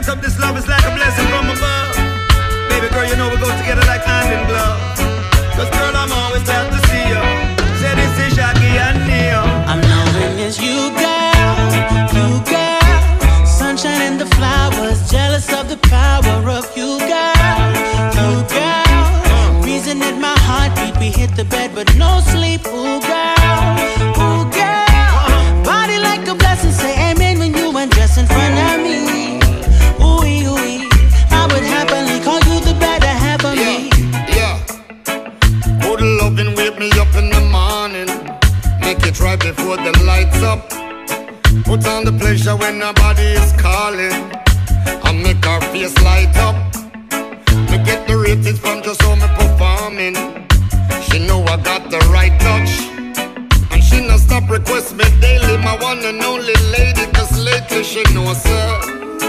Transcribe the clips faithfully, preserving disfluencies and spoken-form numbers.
up, this love is like a blessing from above. Baby girl, you know we go together like hand in glove. Cause girl, I'm always glad to see you. Say this is Shaggy and Neo. I'm knowing it's you, girl, you, girl. Sunshine and the flowers, jealous of the power of you, girl, you, girl. Reason that my heartbeat, we hit the bed but no sleep, ooh, girl, ooh, girl. Body like a blessing, say amen when you undress in front of me. Ooh, ooh, I would happily call you the better half of me. Yeah, yeah. Put loving, wake me up in the morning. Make it right before the lights up. Put on the pleasure when nobody is calling. I make her face light up. Me get the ratings from just how me performing. She know I got the right touch, and she not stop request me daily. My one and only lady, cause lately she knows her.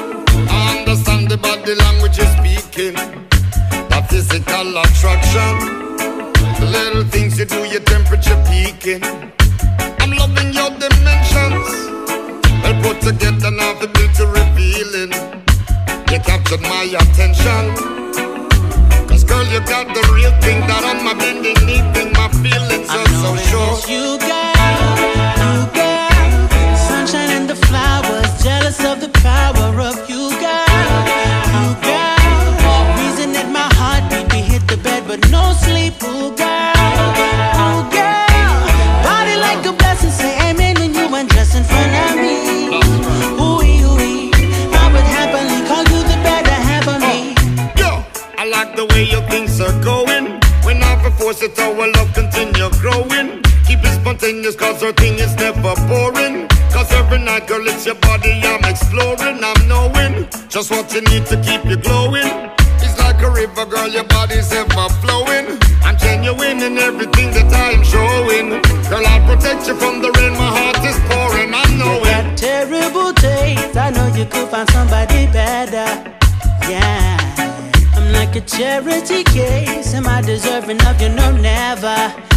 I understand the body language you're speaking, that physical attraction. The little things you do, your temperature peaking. I'm loving your dimensions. Well put together now the beauty revealing. You captured my attention. Cause girl, you got the real thing that on my bending knee thing. My feelings are so sure. It's you, girl, you, girl. Sunshine and the flowers, jealous of the power of you, girl, you, girl. Reason that my heartbeat, we hit the bed but no sleep, ooh, girl, ooh, girl. Body like a blessing, say amen when you undress in front of me. Ooh, ooh, I would happily call you the better half of me. Yo, I like the way your things are going. When I force it, our love continue growing. Keep it spontaneous cause our thing is never boring. Cause every night, girl, it's your body I'm exploring. I'm knowing just what you need to keep you glowing. It's like a river, girl, your body's ever flowing. I'm genuine in everything that I'm showing. Girl, I'll protect you from the rain, my heart is pouring. I know you got it. terrible taste, I know you could find somebody better. Yeah, I'm like a charity case. Am I deserving of you? No, never.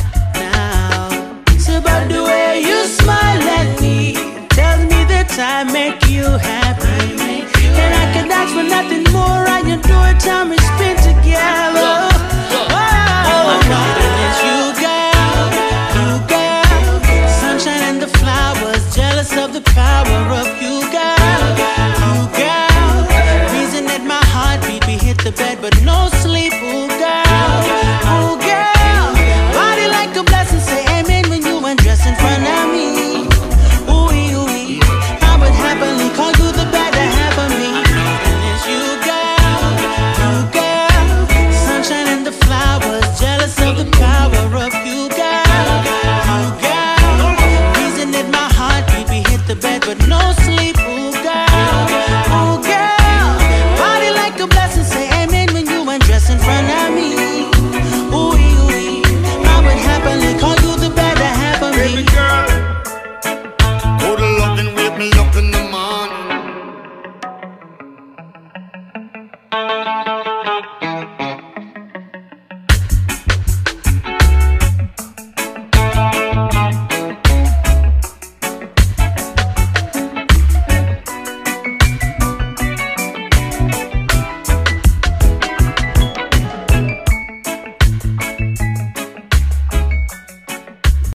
Now it's about the way you smile at me. Tell me that I make you happy, and I can ask for nothing more. I adore time we spend together.